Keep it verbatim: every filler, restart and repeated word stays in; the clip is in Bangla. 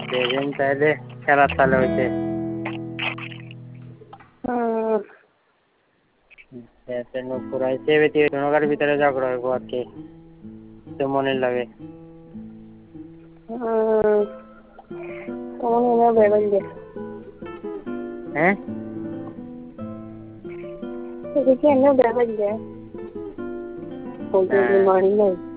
যেদিন তাহলে খেলার তালে হইতে পুরাইছে নগার ভিতরে ঝগড়া হইব আর কি তো মনে লাগে হ্যাঁ মর্নিং